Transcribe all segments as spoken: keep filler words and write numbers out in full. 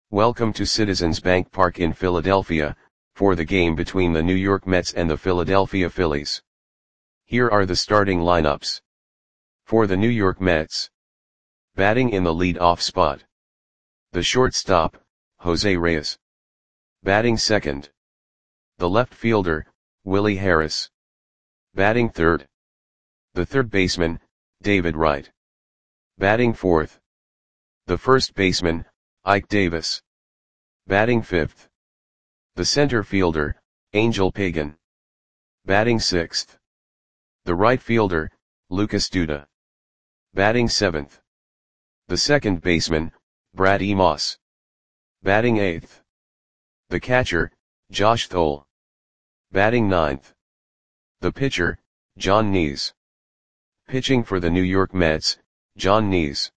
Welcome to Citizens Bank Park in Philadelphia, for the game between the New York Mets and the Philadelphia Phillies. Here are the starting lineups. For the New York Mets. Batting in the lead-off spot. The shortstop, Jose Reyes. Batting second. The left fielder, Willie Harris. Batting third. The third baseman, David Wright. Batting fourth. The first baseman, Ike Davis. Batting fifth. The center fielder, Angel Pagan. Batting sixth. The right fielder, Lucas Duda. Batting seventh. The second baseman, Brad Emos. Batting eighth. The catcher, Josh Thole. Batting ninth. The pitcher, John Nees. Pitching for the New York Mets, John Nees.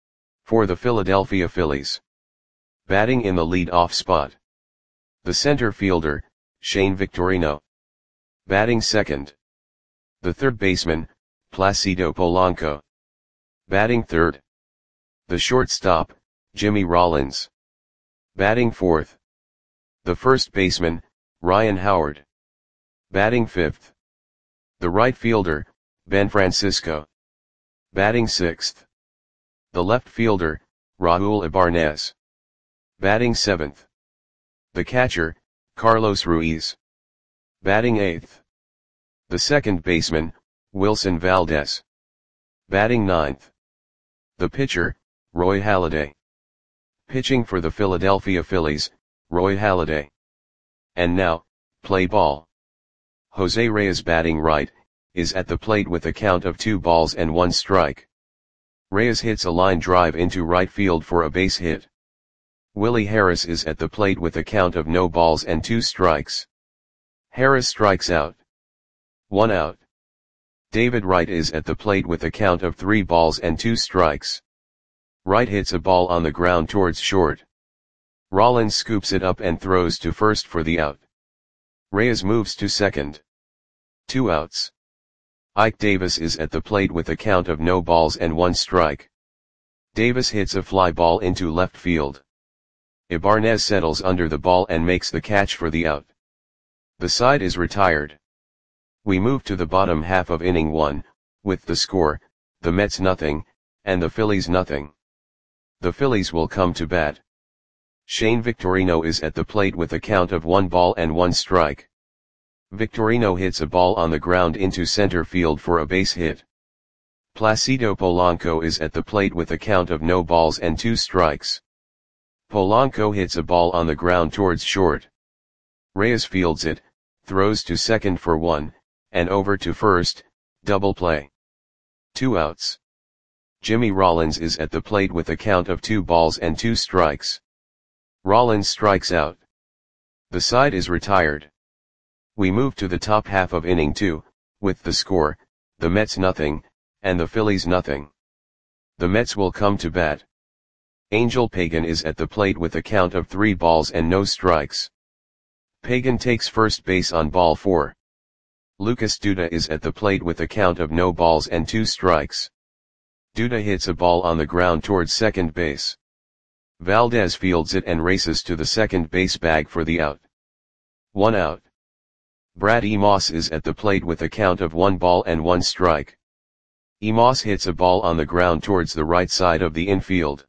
For the Philadelphia Phillies. Batting in the lead-off spot. The center fielder, Shane Victorino. Batting second. The third baseman, Placido Polanco. Batting third. The shortstop, Jimmy Rollins. Batting fourth. The first baseman, Ryan Howard. Batting fifth. The right fielder, Ben Francisco. Batting sixth. The left fielder, Raul Ibanez. Batting seventh. The catcher, Carlos Ruiz. Batting eighth. The second baseman, Wilson Valdez. Batting ninth. The pitcher, Roy Halladay. Pitching for the Philadelphia Phillies, Roy Halladay. And now, play ball. Jose Reyes batting right, is at the plate with a count of two balls and one strike. Reyes hits a line drive into right field for a base hit. Willie Harris is at the plate with a count of no balls and two strikes. Harris strikes out. One out. David Wright is at the plate with a count of three balls and two strikes. Wright hits a ball on the ground towards short. Rollins scoops it up and throws to first for the out. Reyes moves to second. Two outs. Ike Davis is at the plate with a count of no balls and one strike. Davis hits a fly ball into left field. Ibanez settles under the ball and makes the catch for the out. The side is retired. We move to the bottom half of inning one, with the score, the Mets nothing, and the Phillies nothing. The Phillies will come to bat. Shane Victorino is at the plate with a count of one ball and one strike. Victorino hits a ball on the ground into center field for a base hit. Placido Polanco is at the plate with a count of no balls and two strikes. Polanco hits a ball on the ground towards short. Reyes fields it, throws to second for one, and over to first, double play. Two outs. Jimmy Rollins is at the plate with a count of two balls and two strikes. Rollins strikes out. The side is retired. We move to the top half of inning two, with the score, the Mets nothing, and the Phillies nothing. The Mets will come to bat. Angel Pagan is at the plate with a count of three balls and no strikes. Pagan takes first base on ball four. Lucas Duda is at the plate with a count of no balls and two strikes. Duda hits a ball on the ground towards second base. Valdez fields it and races to the second base bag for the out. One out. Brad Emos is at the plate with a count of one ball and one strike. Emos hits a ball on the ground towards the right side of the infield.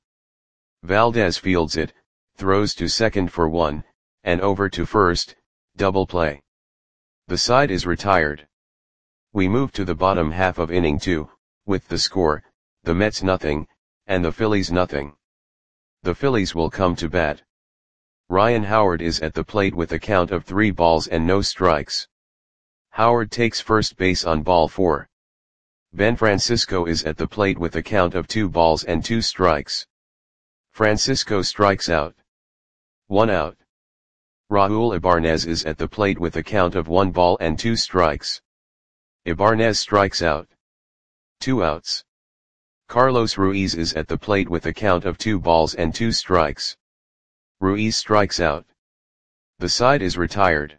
Valdez fields it, throws to second for one, and over to first, double play. The side is retired. We move to the bottom half of inning two, with the score, the Mets nothing, and the Phillies nothing. The Phillies will come to bat. Ryan Howard is at the plate with a count of three balls and no strikes. Howard takes first base on ball four. Ben Francisco is at the plate with a count of two balls and two strikes. Francisco strikes out. One out. Raul Ibanez is at the plate with a count of one ball and two strikes. Ibanez strikes out. Two outs. Carlos Ruiz is at the plate with a count of two balls and two strikes. Ruiz strikes out. The side is retired.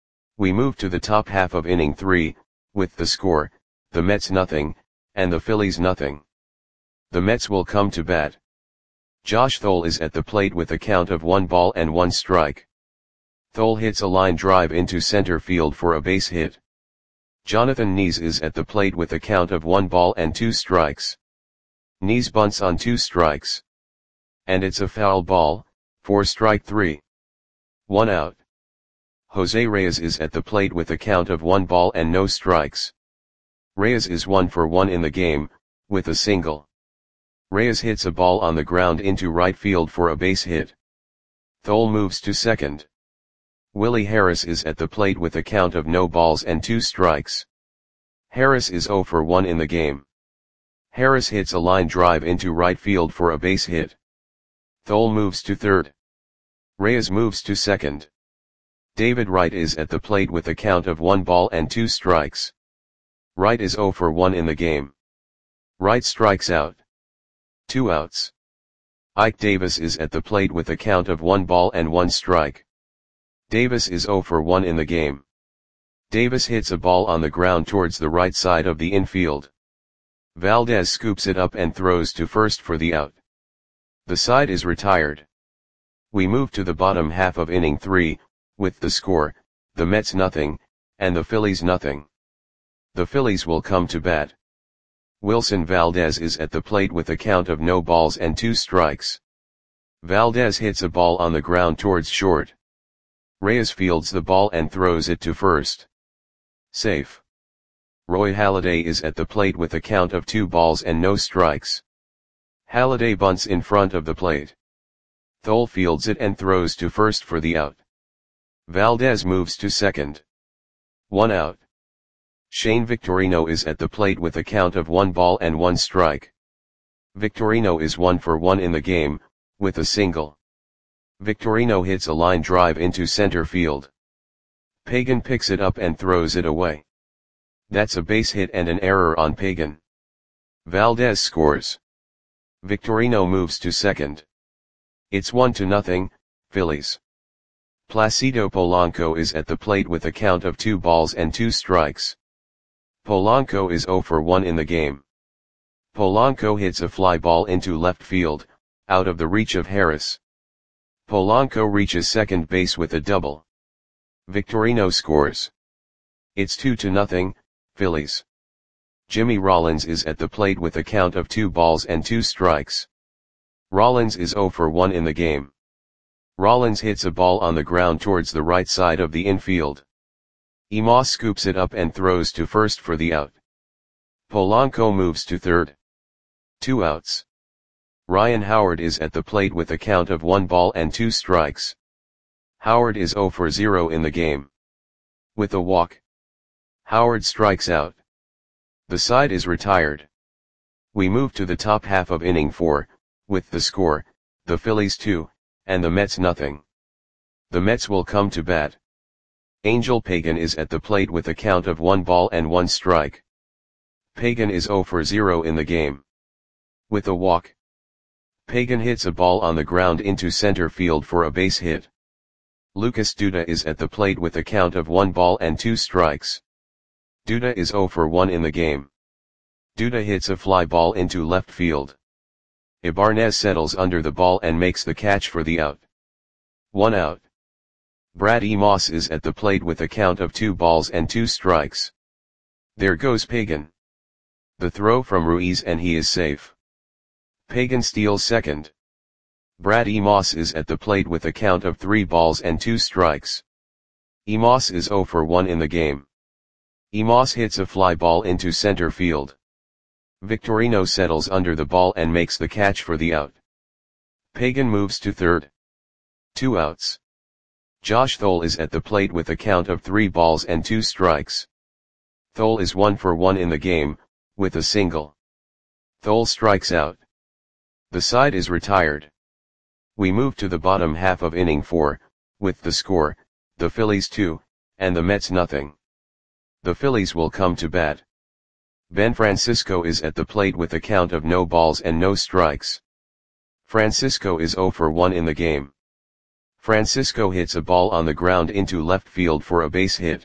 We move to the top half of inning three, with the score, the Mets nothing, and the Phillies nothing. The Mets will come to bat. Josh Thole is at the plate with a count of one ball and one strike. Thole hits a line drive into center field for a base hit. Jonathan Nees is at the plate with a count of one ball and two strikes. Nees bunts on two strikes. And it's a foul ball, for strike three. One out. Jose Reyes is at the plate with a count of one ball and no strikes. Reyes is one for one in the game, with a single. Reyes hits a ball on the ground into right field for a base hit. Thole moves to second. Willie Harris is at the plate with a count of no balls and two strikes. Harris is zero for one in the game. Harris hits a line drive into right field for a base hit. Thole moves to third. Reyes moves to second. David Wright is at the plate with a count of one ball and two strikes. Wright is zero for one in the game. Wright strikes out. Two outs. Ike Davis is at the plate with a count of one ball and one strike. Davis is zero for one in the game. Davis hits a ball on the ground towards the right side of the infield. Valdez scoops it up and throws to first for the out. The side is retired. We move to the bottom half of inning three, with the score, the Mets nothing, and the Phillies nothing. The Phillies will come to bat. Wilson Valdez is at the plate with a count of no balls and two strikes. Valdez hits a ball on the ground towards short. Reyes fields the ball and throws it to first. Safe. Roy Halladay is at the plate with a count of two balls and no strikes. Halladay bunts in front of the plate. Thole fields it and throws to first for the out. Valdez moves to second. One out. Shane Victorino is at the plate with a count of one ball and one strike. Victorino is one for one in the game, with a single. Victorino hits a line drive into center field. Pagan picks it up and throws it away. That's a base hit and an error on Pagan. Valdez scores. Victorino moves to second. It's one to nothing, Phillies. Placido Polanco is at the plate with a count of two balls and two strikes. Polanco is zero for one in the game. Polanco hits a fly ball into left field, out of the reach of Harris. Polanco reaches second base with a double. Victorino scores. It's two to nothing, Phillies. Jimmy Rollins is at the plate with a count of two balls and two strikes. Rollins is zero for one in the game. Rollins hits a ball on the ground towards the right side of the infield. Emos scoops it up and throws to first for the out. Polanco moves to third. Two outs. Ryan Howard is at the plate with a count of one ball and two strikes. Howard is zero for zero in the game. With a walk, Howard strikes out. The side is retired. We move to the top half of inning four, with the score, the Phillies two, and the Mets nothing. The Mets will come to bat. Angel Pagan is at the plate with a count of one ball and one strike. Pagan is zero for zero in the game. With a walk, Pagan hits a ball on the ground into center field for a base hit. Lucas Duda is at the plate with a count of one ball and two strikes. Duda is zero for one in the game. Duda hits a fly ball into left field. Ibanez settles under the ball and makes the catch for the out. One out. Brad Emos is at the plate with a count of two balls and two strikes. There goes Pagan. The throw from Ruiz and he is safe. Pagan steals second. Brad Emos is at the plate with a count of three balls and two strikes. Emos is zero for one in the game. Emos hits a fly ball into center field. Victorino settles under the ball and makes the catch for the out. Pagan moves to third. Two outs. Josh Thole is at the plate with a count of three balls and two strikes. Thole is one for one in the game, with a single. Thole strikes out. The side is retired. We move to the bottom half of inning four, with the score, the Phillies two, and the Mets nothing. The Phillies will come to bat. Ben Francisco is at the plate with a count of no balls and no strikes. Francisco is zero for one in the game. Francisco hits a ball on the ground into left field for a base hit.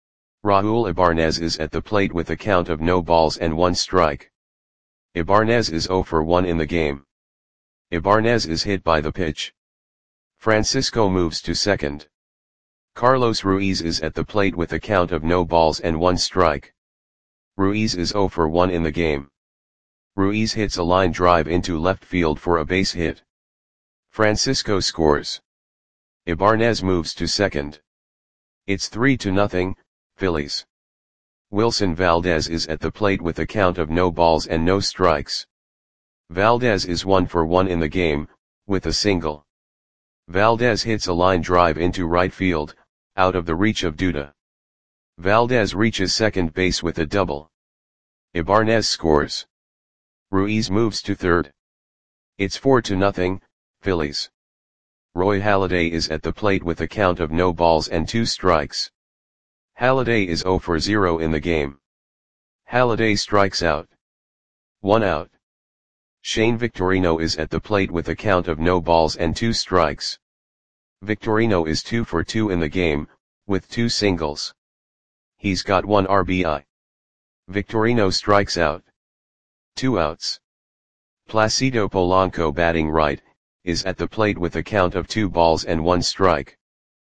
Raul Ibanez is at the plate with a count of no balls and one strike. Ibanez is zero for one in the game. Ibanez is hit by the pitch. Francisco moves to second. Carlos Ruiz is at the plate with a count of no balls and one strike. Ruiz is zero for one in the game. Ruiz hits a line drive into left field for a base hit. Francisco scores. Ibanez moves to second. It's three to nothing, Phillies. Wilson Valdez is at the plate with a count of no balls and no strikes. Valdez is one for one in the game, with a single. Valdez hits a line drive into right field, out of the reach of Duda. Valdez reaches second base with a double. Ibanez scores. Ruiz moves to third. It's four to nothing, Phillies. Roy Halladay is at the plate with a count of no balls and two strikes. Halladay is zero for zero in the game. Halladay strikes out. One out. Shane Victorino is at the plate with a count of no balls and two strikes. Victorino is two for two in the game, with two singles. He's got one R B I. Victorino strikes out. Two outs. Placido Polanco, batting right, is at the plate with a count of two balls and one strike.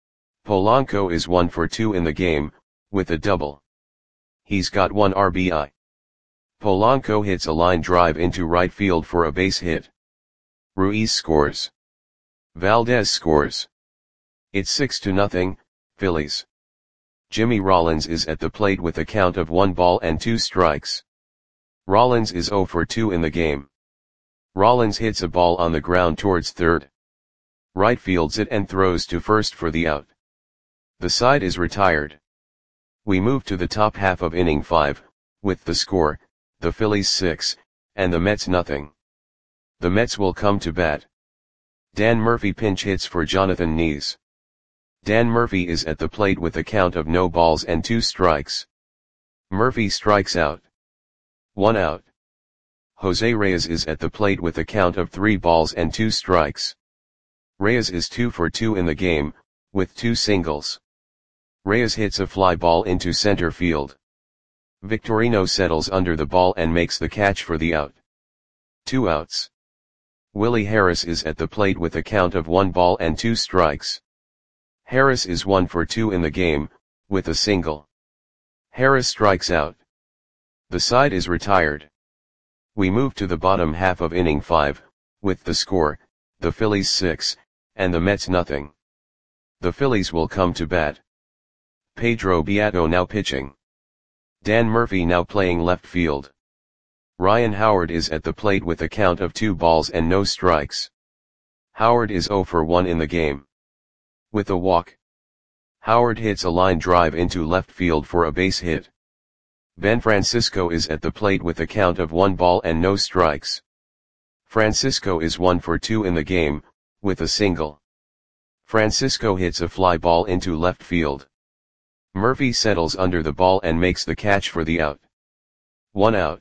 Polanco is one for two in the game, with a double. He's got one R B I. Polanco hits a line drive into right field for a base hit. Ruiz scores. Valdez scores. It's six to nothing, Phillies. Jimmy Rollins is at the plate with a count of one ball and two strikes. Rollins is zero for two in the game. Rollins hits a ball on the ground towards third. Right fields it and throws to first for the out. The side is retired. We move to the top half of inning five, with the score, the Phillies six, and the Mets nothing. The Mets will come to bat. Dan Murphy pinch hits for Jonathan Nees. Dan Murphy is at the plate with a count of no balls and two strikes. Murphy strikes out. One out. Jose Reyes is at the plate with a count of three balls and two strikes. Reyes is two for two in the game, with two singles. Reyes hits a fly ball into center field. Victorino settles under the ball and makes the catch for the out. Two outs. Willie Harris is at the plate with a count of one ball and two strikes. Harris is one for two in the game, with a single. Harris strikes out. The side is retired. We move to the bottom half of inning five, with the score, the Phillies six, and the Mets nothing. The Phillies will come to bat. Pedro Beato now pitching. Dan Murphy now playing left field. Ryan Howard is at the plate with a count of two balls and no strikes. Howard is zero for one in the game. With a walk. Howard hits a line drive into left field for a base hit. Ben Francisco is at the plate with a count of one ball and no strikes. Francisco is one for two in the game, with a single. Francisco hits a fly ball into left field. Murphy settles under the ball and makes the catch for the out. One out.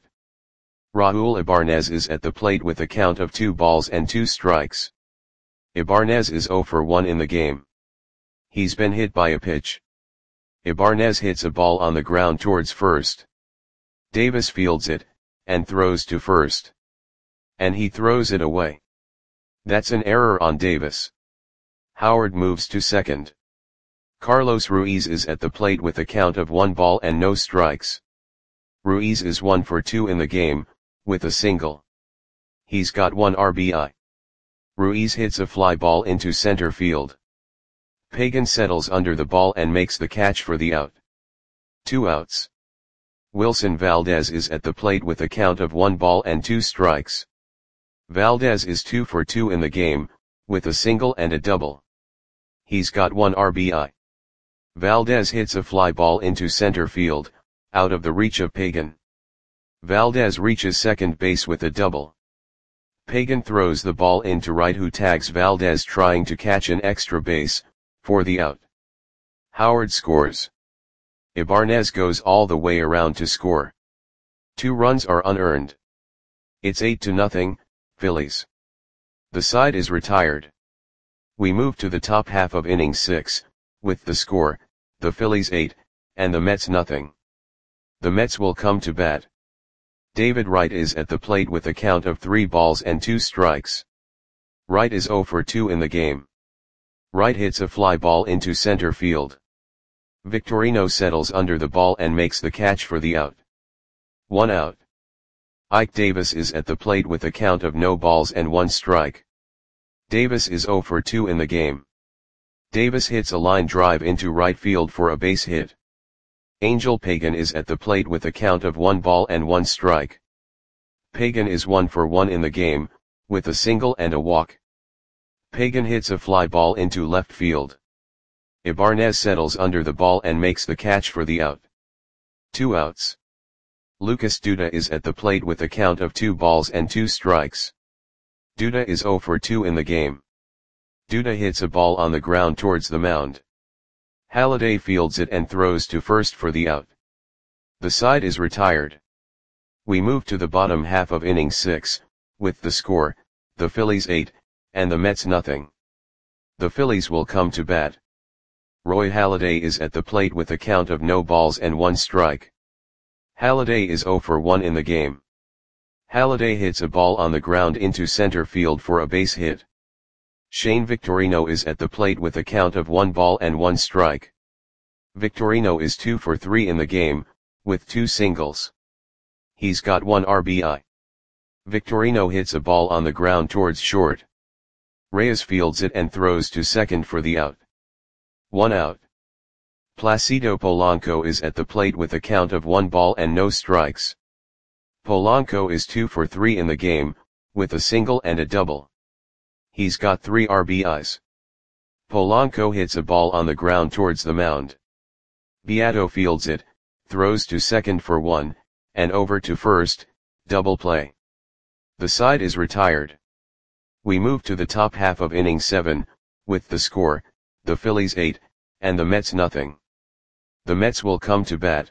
Raul Ibanez is at the plate with a count of two balls and two strikes. Ibanez is zero for one in the game. He's been hit by a pitch. Ibanez hits a ball on the ground towards first. Davis fields it, and throws to first. And he throws it away. That's an error on Davis. Howard moves to second. Carlos Ruiz is at the plate with a count of one ball and no strikes. Ruiz is one for two in the game, with a single. He's got one R B I. Ruiz hits a fly ball into center field. Pagan settles under the ball and makes the catch for the out. Two outs. Wilson Valdez is at the plate with a count of one ball and two strikes. Valdez is two for two in the game, with a single and a double. He's got one R B I. Valdez hits a fly ball into center field, out of the reach of Pagan. Valdez reaches second base with a double. Pagan throws the ball into right, who tags Valdez trying to catch an extra base, for the out. Howard scores. Ibanez goes all the way around to score. Two runs are unearned. It's eight to nothing, Phillies. The side is retired. We move to the top half of inning six, with the score, the Phillies eight, and the Mets nothing. The Mets will come to bat. David Wright is at the plate with a count of three balls and two strikes. Wright is zero for two in the game. Wright hits a fly ball into center field. Victorino settles under the ball and makes the catch for the out. One out. Ike Davis is at the plate with a count of no balls and one strike. Davis is zero for two in the game. Davis hits a line drive into right field for a base hit. Angel Pagan is at the plate with a count of one ball and one strike. Pagan is one for one in the game, with a single and a walk. Pagan hits a fly ball into left field. Ibanez settles under the ball and makes the catch for the out. Two outs. Lucas Duda is at the plate with a count of two balls and two strikes. Duda is zero for two in the game. Duda hits a ball on the ground towards the mound. Halladay fields it and throws to first for the out. The side is retired. We move to the bottom half of inning six, with the score, the Phillies eight, and the Mets nothing. The Phillies will come to bat. Roy Halladay is at the plate with a count of no balls and one strike. Halladay is zero for one in the game. Halladay hits a ball on the ground into center field for a base hit. Shane Victorino is at the plate with a count of one ball and one strike. Victorino is two for three in the game, with two singles. He's got one R B I. Victorino hits a ball on the ground towards short. Reyes fields it and throws to second for the out. One out. Placido Polanco is at the plate with a count of one ball and no strikes. Polanco is two for three in the game, with a single and a double. He's got three R B Is. Polanco hits a ball on the ground towards the mound. Beato fields it, throws to second for one, and over to first, double play. The side is retired. We move to the top half of inning seven, with the score, the Phillies eight, and the Mets nothing. The Mets will come to bat.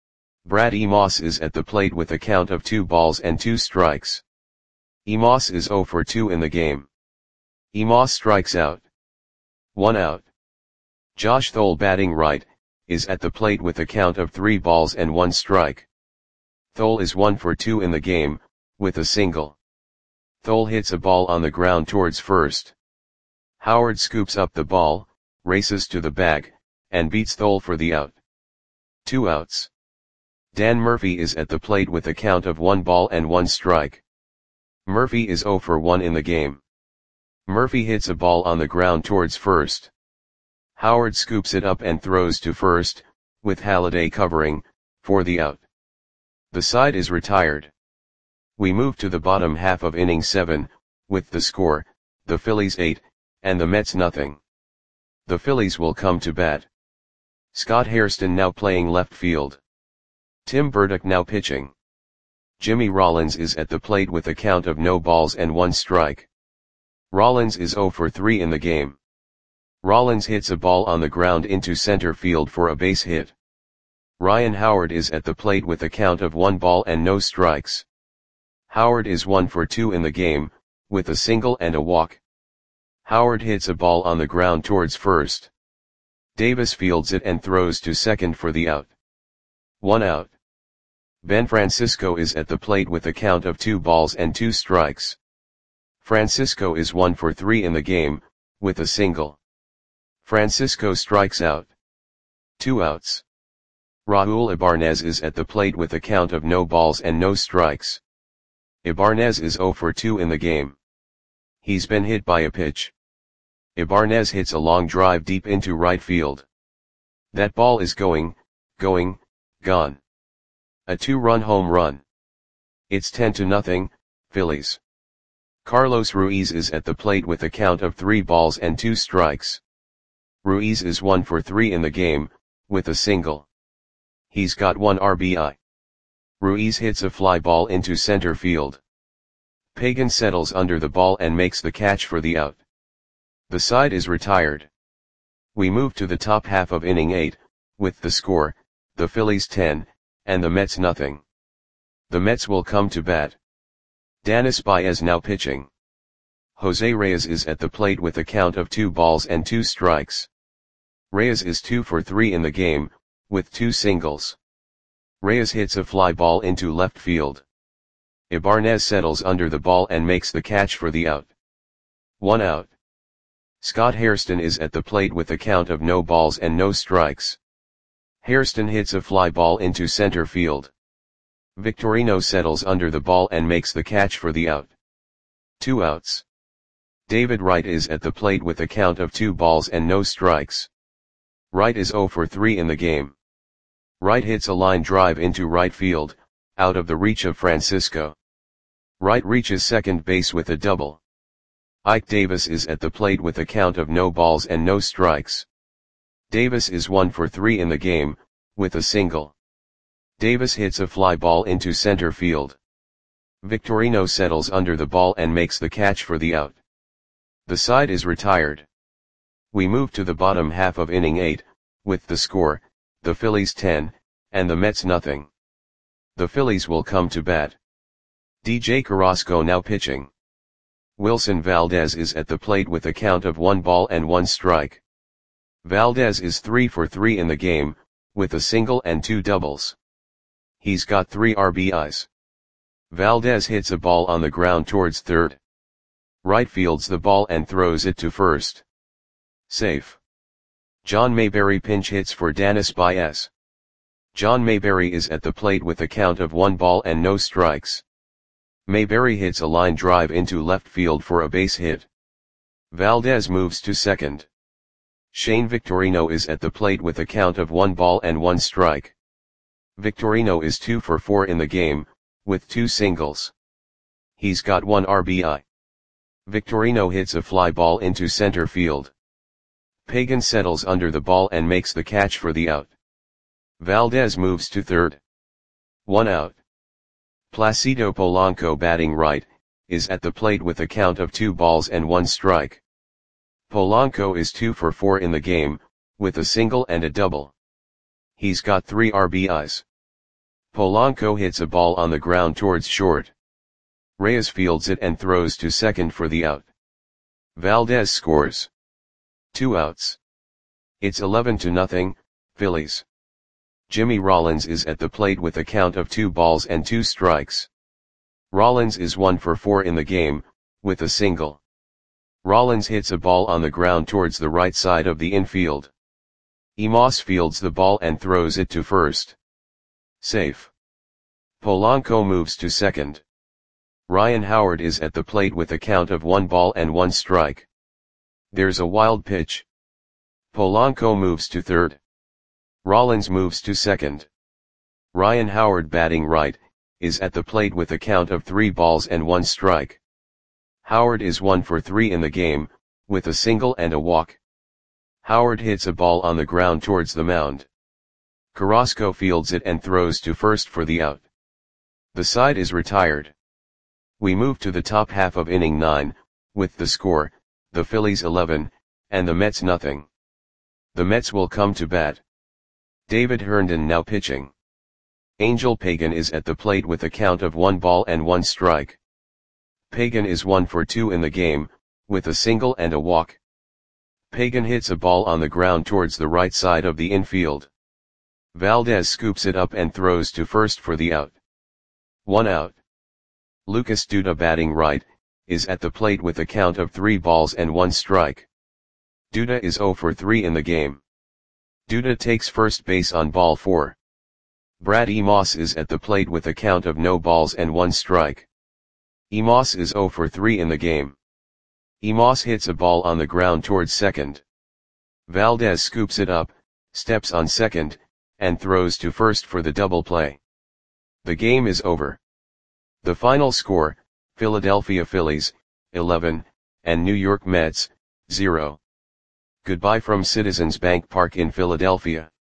Brad Emos is at the plate with a count of two balls and two strikes. Emos is zero for two in the game. Emos strikes out. One out. Josh Thole batting right, is at the plate with a count of three balls and one strike. Thole is one for two in the game, with a single. Thole hits a ball on the ground towards first. Howard scoops up the ball, races to the bag, and beats Thole for the out. Two outs. Dan Murphy is at the plate with a count of one ball and one strike. Murphy is zero for one in the game. Murphy hits a ball on the ground towards first. Howard scoops it up and throws to first, with Halladay covering, for the out. The side is retired. We move to the bottom half of inning seven, with the score, the Phillies eight, and the Mets nothing. The Phillies will come to bat. Scott Hairston now playing left field. Tim Burdick now pitching. Jimmy Rollins is at the plate with a count of no balls and one strike. Rollins is zero for three in the game. Rollins hits a ball on the ground into center field for a base hit. Ryan Howard is at the plate with a count of one ball and no strikes. Howard is one for two in the game, with a single and a walk. Howard hits a ball on the ground towards first. Davis fields it and throws to second for the out. One out. Ben Francisco is at the plate with a count of two balls and two strikes. Francisco is one for three in the game, with a single. Francisco strikes out. Two outs. Raul Ibanez is at the plate with a count of no balls and no strikes. Ibanez is zero for two in the game. He's been hit by a pitch. Ibanez hits a long drive deep into right field. That ball is going, going, gone. A two-run home run. It's ten to nothing, Phillies. Carlos Ruiz is at the plate with a count of three balls and two strikes. Ruiz is one for three in the game, with a single. He's got one R B I. Ruiz hits a fly ball into center field. Pagan settles under the ball and makes the catch for the out. The side is retired. We move to the top half of inning eight, with the score, the Phillies ten, and the Mets nothing. The Mets will come to bat. Danis Baez now pitching. Jose Reyes is at the plate with a count of two balls and two strikes. Reyes is two for three in the game, with two singles. Reyes hits a fly ball into left field. Ibanez settles under the ball and makes the catch for the out. One out. Scott Hairston is at the plate with a count of no balls and no strikes. Hairston hits a fly ball into center field. Victorino settles under the ball and makes the catch for the out. Two outs. David Wright is at the plate with a count of two balls and no strikes. Wright is oh for three in the game. Wright hits a line drive into right field, out of the reach of Francisco. Wright reaches second base with a double. Ike Davis is at the plate with a count of no balls and no strikes. Davis is one for three in the game, with a single. Davis hits a fly ball into center field. Victorino settles under the ball and makes the catch for the out. The side is retired. We move to the bottom half of inning eight, with the score, the Phillies ten, and the Mets nothing. The Phillies will come to bat. D J Carrasco now pitching. Wilson Valdez is at the plate with a count of one ball and one strike. Valdez is three for three in the game, with a single and two doubles. He's got three R B Is. Valdez hits a ball on the ground towards third. Right fields the ball and throws it to first. Safe. John Mayberry pinch hits for Danis Baez. John Mayberry is at the plate with a count of one ball and no strikes. Mayberry hits a line drive into left field for a base hit. Valdez moves to second. Shane Victorino is at the plate with a count of one ball and one strike. Victorino is two for four in the game, with two singles. He's got one R B I. Victorino hits a fly ball into center field. Pagan settles under the ball and makes the catch for the out. Valdez moves to third. One out. Placido Polanco batting right, is at the plate with a count of two balls and one strike. Polanco is two for four in the game, with a single and a double. He's got three R B Is. Polanco hits a ball on the ground towards short. Reyes fields it and throws to second for the out. Valdez scores. Two outs. It's eleven to nothing, Phillies. Jimmy Rollins is at the plate with a count of two balls and two strikes. Rollins is one for four in the game, with a single. Rollins hits a ball on the ground towards the right side of the infield. Emos fields the ball and throws it to first. Safe. Polanco moves to second. Ryan Howard is at the plate with a count of one ball and one strike. There's a wild pitch. Polanco moves to third. Rollins moves to second. Ryan Howard batting right, is at the plate with a count of three balls and one strike. Howard is one for three in the game, with a single and a walk. Howard hits a ball on the ground towards the mound. Carrasco fields it and throws to first for the out. The side is retired. We move to the top half of inning nine, with the score, the Phillies eleven, and the Mets nothing. The Mets will come to bat. David Herndon now pitching. Angel Pagan is at the plate with a count of one ball and one strike. Pagan is one for two in the game, with a single and a walk. Pagan hits a ball on the ground towards the right side of the infield. Valdez scoops it up and throws to first for the out. One out. Lucas Duda batting right, is at the plate with a count of three balls and one strike. Duda is oh for three in the game. Duda takes first base on ball four. Brad Emos is at the plate with a count of no balls and one strike. Emos is oh for three in the game. Emos hits a ball on the ground towards second. Valdez scoops it up, steps on second, and throws to first for the double play. The game is over. The final score, Philadelphia Phillies, eleven, and New York Mets, zero. Goodbye from Citizens Bank Park in Philadelphia.